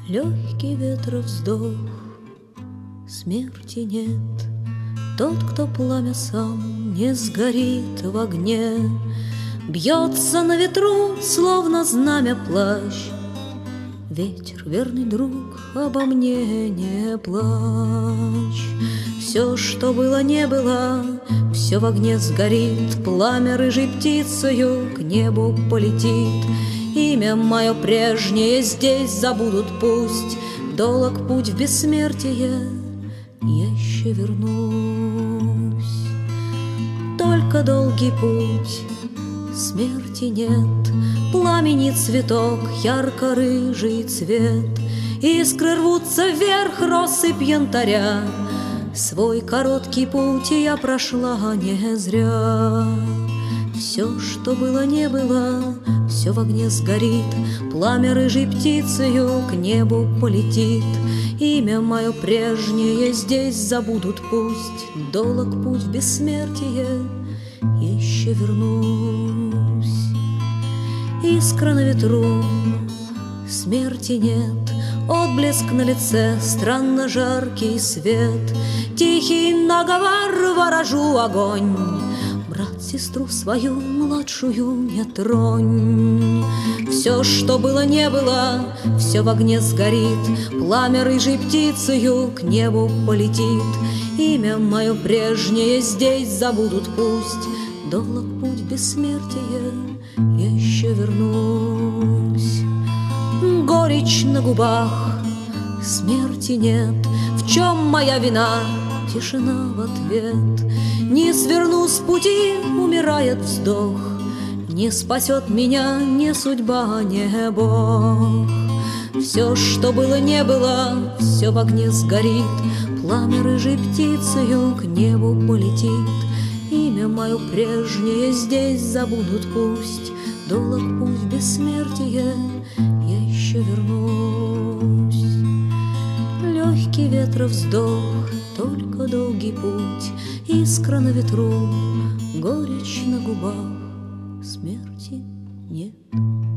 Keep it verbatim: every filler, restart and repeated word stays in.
Легкий ветра вздох, смерти нет. Тот, кто пламя сам не сгорит в огне, бьется на ветру, словно знамя плащ. Ветер, верный друг, обо мне не плачь. Все, что было, не было, все в огне сгорит. Пламя рыжей птицею к небу полетит. Имя мое прежнее здесь забудут пусть. Долог путь в бессмертие, я еще вернусь. Только долгий путь, смерти нет. Пламени цветок, ярко-рыжий цвет. Искры рвутся вверх, россыпь янтаря. Свой короткий путь я прошла не зря. Все, что было, не было, все в огне сгорит. Пламя рыжей птицею к небу полетит. Имя мое прежнее здесь забудут пусть. Долог путь в бессмертие, я еще вернусь. Искра на ветру, смерти нет. Отблеск на лице, странно жаркий свет. Тихий наговор, ворожу огонь. Брат, сестру свою младшую не тронь. Все, что было, не было, все в огне сгорит. Пламя рыжей птицею к небу полетит. Имя мое прежнее здесь забудут пусть. Долог путь бессмертия, я еще вернусь. Горечь на губах, смерти нет. В чем моя вина? Тишина в ответ. Не сверну с пути, умирает вздох. Не спасет меня ни судьба, ни Бог. Все, что было, не было, все в огне сгорит. Пламя рыжей птицею к небу полетит. Имя мое прежнее здесь забудут пусть. Долог путь в бессмертие, я еще вернусь. Легкий ветра вздох, только долгий путь. Искра на ветру, горечь на губах, смерти нет.